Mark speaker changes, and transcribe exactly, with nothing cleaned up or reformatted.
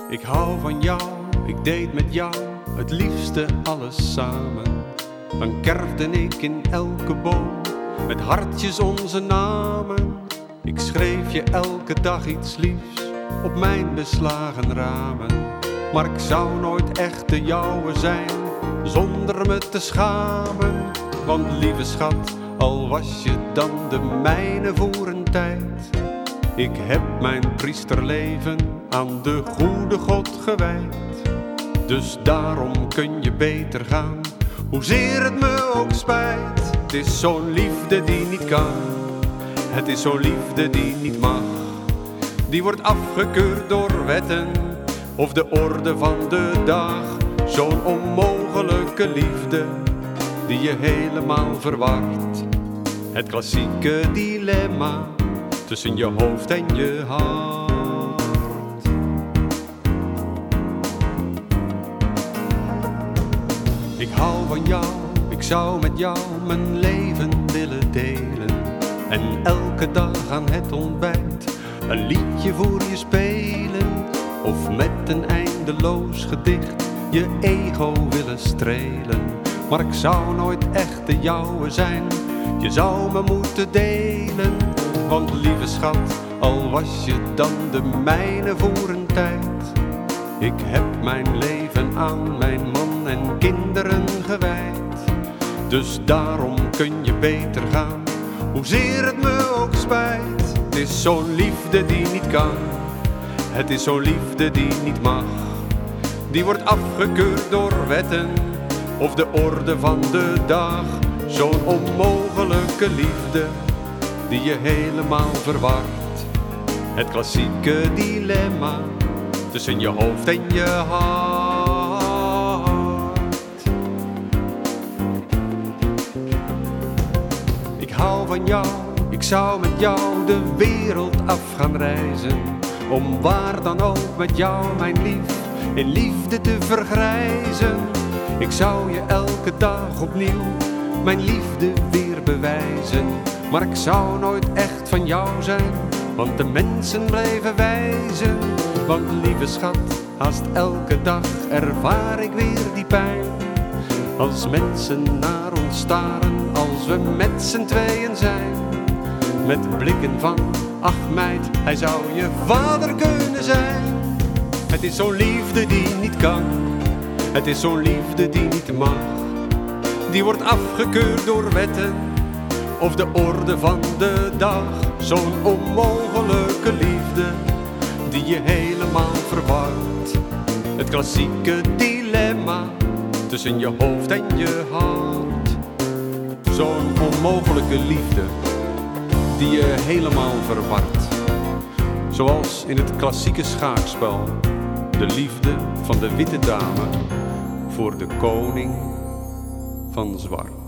Speaker 1: Ik hou van jou, ik deed met jou het liefste alles samen. Dan kerfde ik in elke boom met hartjes onze namen. Ik schreef je elke dag iets liefs op mijn beslagen ramen. Maar ik zou nooit echt de jouwe zijn zonder me te schamen. Want lieve schat, al was je dan de mijne voor een tijd, ik heb mijn priesterleven aan de goede God gewijd. Dus daarom kun je beter gaan, hoezeer het me ook spijt. Het is zo'n liefde die niet kan, het is zo'n liefde die niet mag. Die wordt afgekeurd door wetten of de orde van de dag. Zo'n onmogelijke liefde die je helemaal verward. Het klassieke dilemma tussen je hoofd en je hart. Ik hou van jou, ik zou met jou mijn leven willen delen. En elke dag aan het ontbijt een liedje voor je spelen. Of met een eindeloos gedicht je ego willen strelen. Maar ik zou nooit echt de jouwe zijn, je zou me moeten delen. Want lieve schat, al was je dan de mijne voor een tijd, ik heb mijn leven aan mijn man en kinderen gewijd. Dus daarom kun je beter gaan, hoezeer het me ook spijt. Het is zo'n liefde die niet kan, het is zo'n liefde die niet mag. Die wordt afgekeurd door wetten of de orde van de dag. Zo'n onmogelijke liefde die je helemaal verward. Het klassieke dilemma tussen je hoofd en je hart. Ik hou van jou, ik zou met jou de wereld af gaan reizen. Om waar dan ook met jou, mijn lief, in liefde te vergrijzen. Ik zou je elke dag opnieuw mijn liefde weer bewijzen. Maar ik zou nooit echt van jou zijn, want de mensen blijven wijzen. Want lieve schat, haast elke dag ervaar ik weer die pijn. Als mensen naar ons staren, als we met z'n tweeën zijn. Met blikken van, ach meid, hij zou je vader kunnen zijn. Het is zo'n liefde die niet kan, het is zo'n liefde die niet mag. Die wordt afgekeurd door wetten of de orde van de dag. Zo'n onmogelijke liefde die je helemaal verwart. Het klassieke dilemma tussen je hoofd en je hart. Zo'n onmogelijke liefde die je helemaal verwart. Zoals in het klassieke schaakspel de liefde van de witte dame voor de koning van zwart.